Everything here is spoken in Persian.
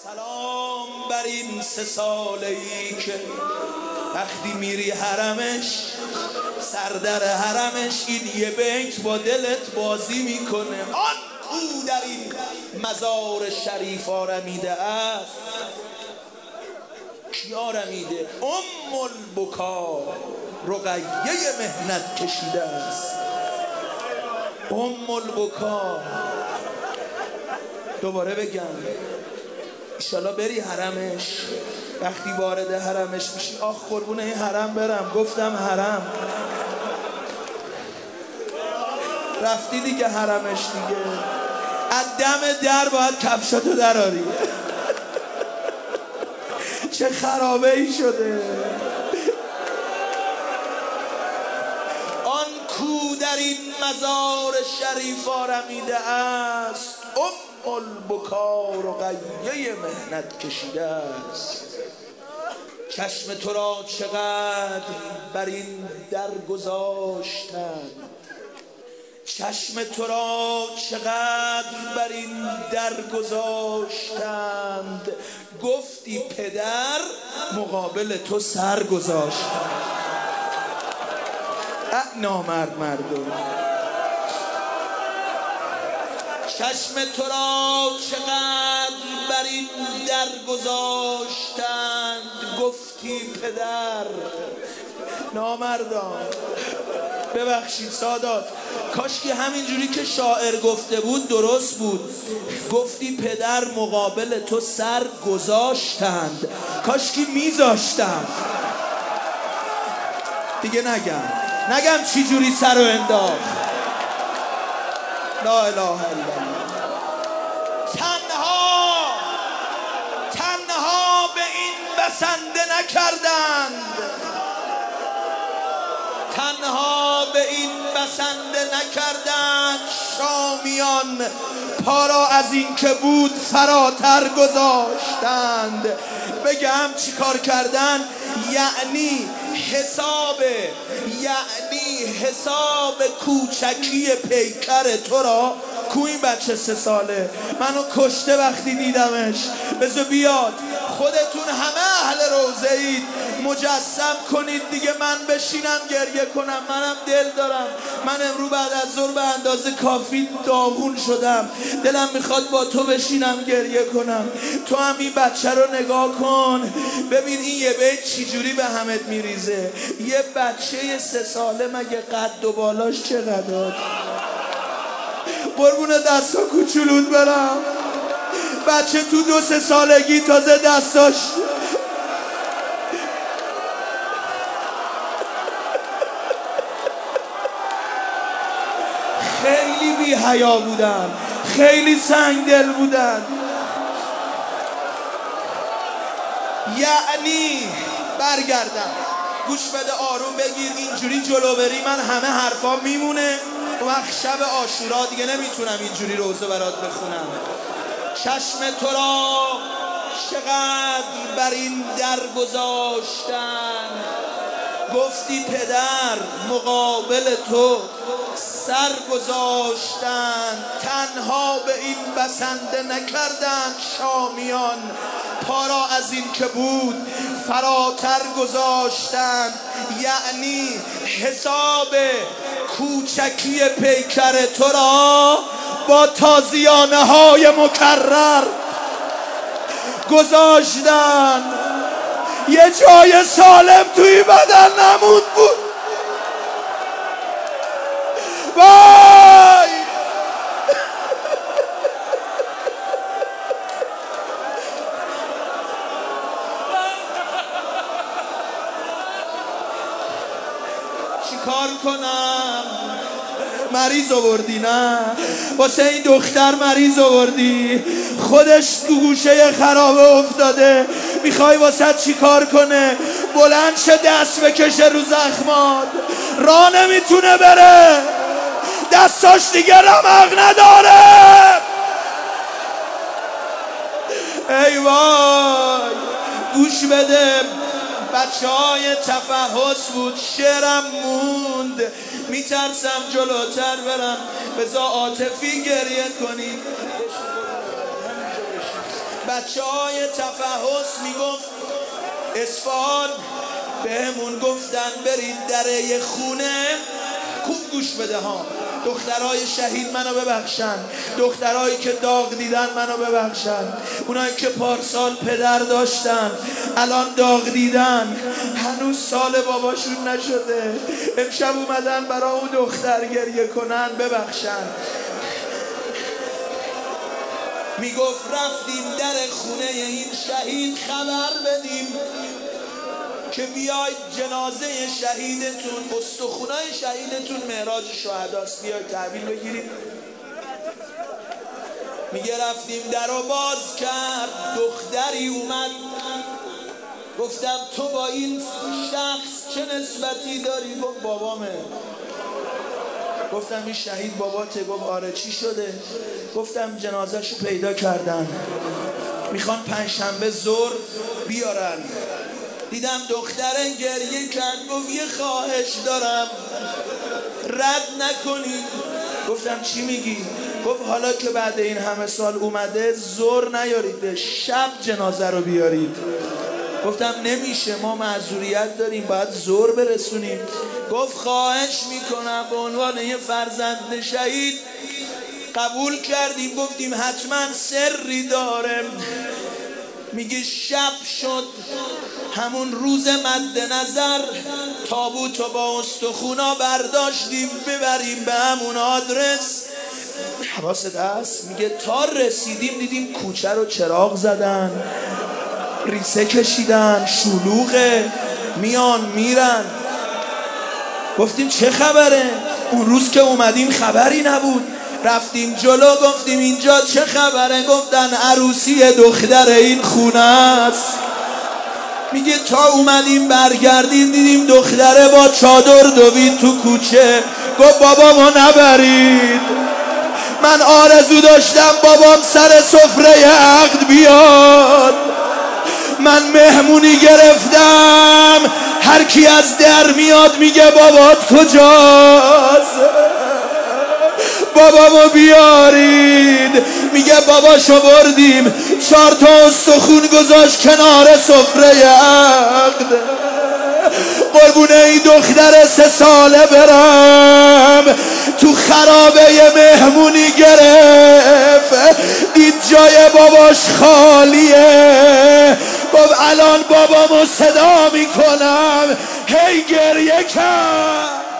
سلام بر این 3 ساله‌ای که وقتی میری حرمش، سردر حرمش این یه بیت با دلت بازی میکنه. آن کو در این مزار شریف آرمیده است. کی آرمیده؟ ام البکا، رقیه مهنت کشیده است. ام البکا. دوباره بگم ایشالا بری حرمش، وقتی وارد حرمش میشی آخ قربون این حرم برم، گفتم حرم، رفتی دیگه حرمش دیگه، از دم در باید کفشاتو دراری. چه خرابه ای شده. آن کو در این مزار شریف آرمیده است، ام البکا رقیه مهنت کشیده است. چشم تو را چقدر بر این در گذاشتند، چشم تو را چقدر بر این در گذاشتند، گفتی پدر مقابل تو سر گذاشت. نامرد مردم. چشم تو را چقدر بر این در گذاشتند، گفتی پدر. نامردان ببخشید سادات، کاش که همینجوری که شاعر گفته بود درست بود. گفتی پدر مقابل تو سر گذاشتند، کاش که میذاشتند. دیگه نگم چی جوری سر رو انداخت. لا اله الا الله. تنها به این بسنده نکردند، تنها به این بسنده نکردند شامیان، پا را از این که بود فراتر گذاشتند. بگم چی کار کردن؟ یعنی حساب کوچکی پیکر تو را. کو این بچه 3 ساله منو کشته وقتی دیدمش. بذار بیاد، خودتون همه اهل روضه اید، مجسم کنید دیگه من بشینم گریه کنم. منم دل دارم، من امرو بعد از ظهر به اندازه کافی داغون شدم، دلم میخواد با تو بشینم گریه کنم. تو هم این بچه رو نگاه کن، ببین این یه بیت چی جوری به همت میریزه. یه بچه 3 ساله مگه قد و بالاش چقدر؟ قربون دستا کوچولوت برم. بچه تو 2-3 سالگی تازه دستاش خیلی بی حیا بودن، خیلی سنگدل بودن. یعنی برگردم، گوش بده آروم بگیر، اینجوری جلو بری من همه حرفا میمونه. وقت شب عاشورا دیگه نمیتونم اینجوری روزه برات بخونم. چشم تو را چقدر بر این در گذاشتن، گفتی پدر مقابل تو سر گذاشتن. تنها به این بسنده نکردند شامیان، پا را از این که بود فراتر گذاشتند. یعنی حساب کوچکی پیکر تو را با تازیانه های مکرر گذاشتن. یه جای سالم توی بدن نموند بود. وای چی کار کنم؟ مریض آوردی؟ نه واسه این دختر مریض آوردی، خودش تو گوشه خرابه افتاده، میخوای واسه چی کار کنه؟ بلند شه دست بکشه رو زخمات، راه نمیتونه بره، دستاش دیگه رمق نداره. ای وای گوش بده، بچه های تفحص بود، شعرم موند، میترسم جلوتر برم. بذار عاطفی گریه کنید. بچه های تفحص میگفت اصفهان بهمون گفتن برید در یه خونه. خوب گوش بده ها، دخترای شهید منو ببخشن، دخترایی که داغ دیدن منو ببخشن، اونایی که پارسال پدر داشتن الان داغ دیدن هنوز سال باباشون نشده، امشب اومدن برای اون دختر گریه کنن، ببخشن. میگفت رفتیم در خونه این شهید خبر بدیم که بیاید جنازه شهیدتون، استخونای شهیدتون معراج شهداست، بیاید تحویل بگیرید. میگه رفتیم در رو باز کرد، دختری اومد. گفتم تو با این شخص چه نسبتی داری؟ گفت بابامه. گفتم این شهید باباته؟ گفت آره. چی شده؟ گفتم جنازه‌شو پیدا کردن، میخوان پنجشنبه ظهر بیارن. دیدم دختره گریه کرد، گفت یه خواهش دارم رد نکنید. گفتم چی میگی؟ گفت حالا که بعد این همه سال اومده ظهر نیارید، شب جنازه رو بیارید. گفتم نمیشه، ما معذوریت داریم، باید ظهر برسونیم. گفت خواهش میکنم به عنوان یه فرزند شهید. قبول کردیم، گفتیم حتما سری داره. میگه شب شد، همون روز مد نظر تابوتو با استخونا برداشتیم ببریم به همون آدرس. حواست هست؟ میگه تا رسیدیم دیدیم کوچه رو چراغ زدن، ریسه کشیدن، شلوغه، میان میرن. گفتیم چه خبره؟ اون روز که اومدیم خبری نبود. رفتیم جلو، گفتیم اینجا چه خبره؟ گفتن عروسی دختر این خونه است. میگه تا اومدیم برگردیم دیدیم دختره با چادر دوید تو کوچه. گفت بابامو نبرید، من آرزو داشتم بابام سر سفره عقد بیاد. من مهمونی گرفتم، هر کی از در میاد میگه بابات کجاست؟ بابامو بیارید. میگه باباشو بردیم، 4 تا استخون گذاشت کنار سفره عقد. قربونه این دختر 3 ساله برم، تو خرابه مهمونی گرفت، دید جای باباش خالیه. گفت الان بابامو صدا میکنم، هی گریه کرد.